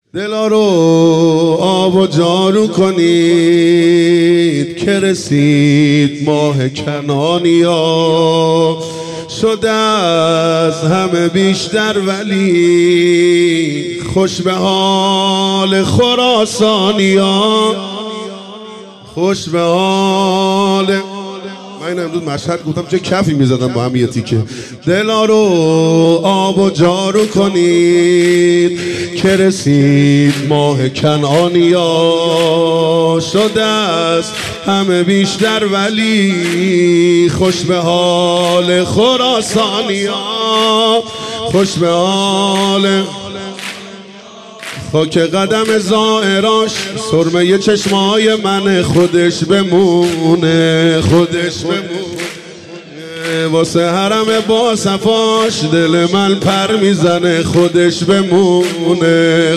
دلا رو آب و جارو کنید که رسید ماه کنانیا. شده از همه بیشتر ولی خوش به حال خراسانیا. خوش به حال من امروز مشهد گفتم چه کفی میزدم با هم یه تیکه. دلا رو آب و جارو کنید که رسید ماه کنعانیا. شده است همه بیشتر ولی خوش به حال خراسانیا. خوش به حال خاک قدم زائراش سرمه چشمای من خودش بمونه. خودش بمونه واسه حرم با صفاش دل من پر میزنه. خودش بمونه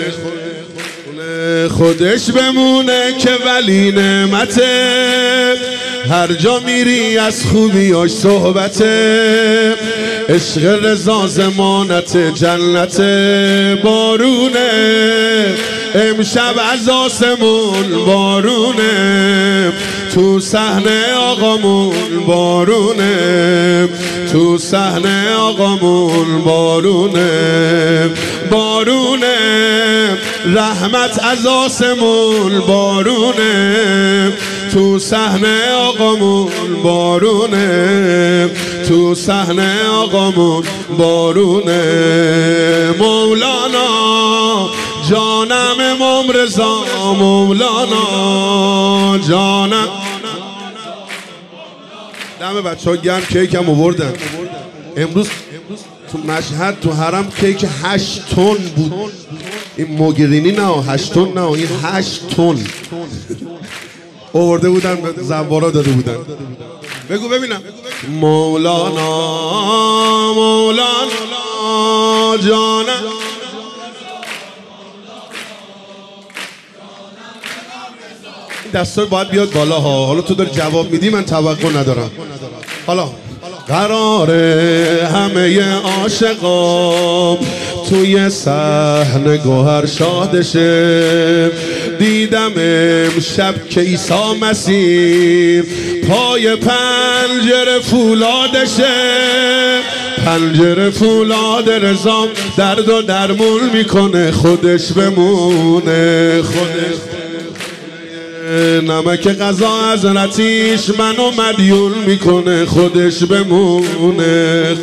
خودش بمونه که ولی نعمته. هر جا میری از خوبیاش صحبته. عشق رضا ضمانت جنت بارونه. امشب از آسمون بارونه. تو صحنه آقامون بارونه. تو صحنه آقامون بارونه. بارونه رحمت از آسمون بارونه. تو صحنه آقامون بارونه. تو صحنه آقامون بارونه. مولانا جانم امام رضا. مولانا جانم. دم بچه ها گرم کیک هم آوردن امروز تو مشهد. تو حرم کیک 8 تن بود. این موگرینی نه 8 تن نه این 8 تن آورده بودن به زوارا داده بودن. بگو ببینم. مولانا مولانا جانم. این دستور باید بیاد بالا ها. حالا تو داری جواب میدی من توقع ندارم. حالا قراره همه عاشقا توی صحنه گوهر شادشه. دیدم امشب که عیسی مسیح پای پنجره فولادشه. پنجره فولاد رضا درد و درمون میکنه. خودش بمونه. خودش نمک غذا از رتیش منو مدیون میکنه. خودش بمونه.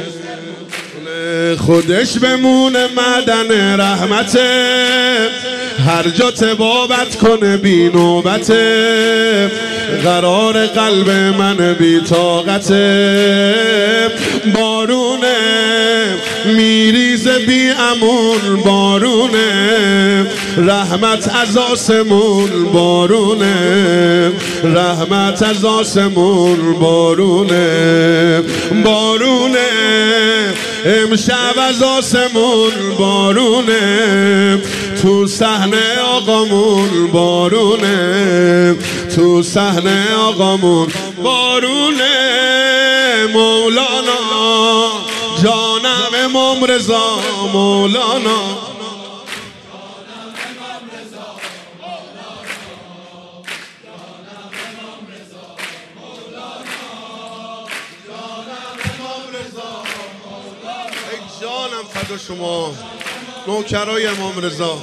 خودش بمونه معدن رحمته. هر جا تبابت کنه بی نوبته. قرار قلب من بی طاقته. بارونه میریزه بی امون بارونه. رحمت از آسمون بارونه. رحمت از آسمون بارونه. بارونه امشب از آسمون بارونه. تو صحنه آقامون بارونه. تو صحنه آقامون بارونه. مولانا جانم امام رضا. مولانا جانم فدا شما نوکرای امام رضا.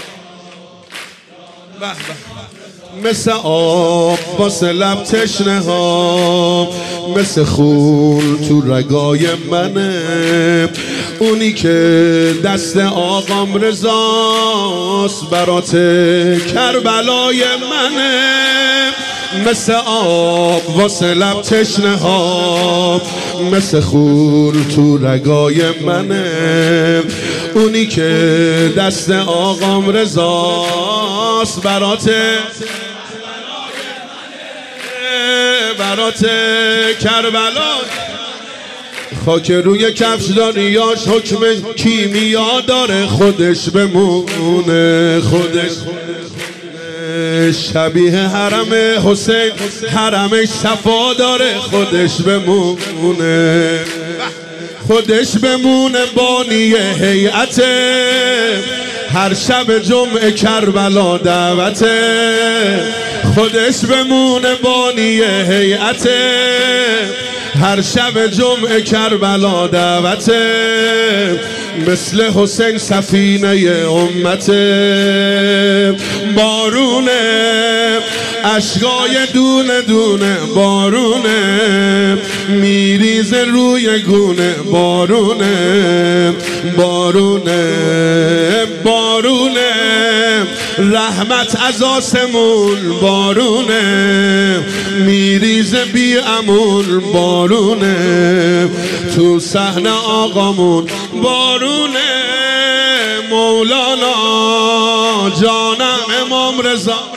به به مثل آب واسه لب تشنه ها. مثل خون تو رگای منه. اونی که دست آقام رضاست برات کربلای منه. مثل آب واسه لب تشنه ها. مثل خون تو رگای منه. اونی که دست آقام رضاست برات کربلا. خاک روی کفش داریاش حکم کیمیا داره. خودش بمونه. خودش شبیه حرم حسین حرمش صفا داره. خودش بمونه. خودش بمونه بانی هیئته. هر شب جمعه کربلا دعوته، خودش بمونه بانی هیئته. هر شب جمعه کربلا دعوته، مثل حسین سفینه امته. بارونه اشکای دونه دونه، بارونه میریزه روی گونه، بارونه بارونه بارونه رحمت از آسمون، بارونه میریزه بی امون، بارونه تو صحنه آقامون، بارونه مولانا جانم امام رضا.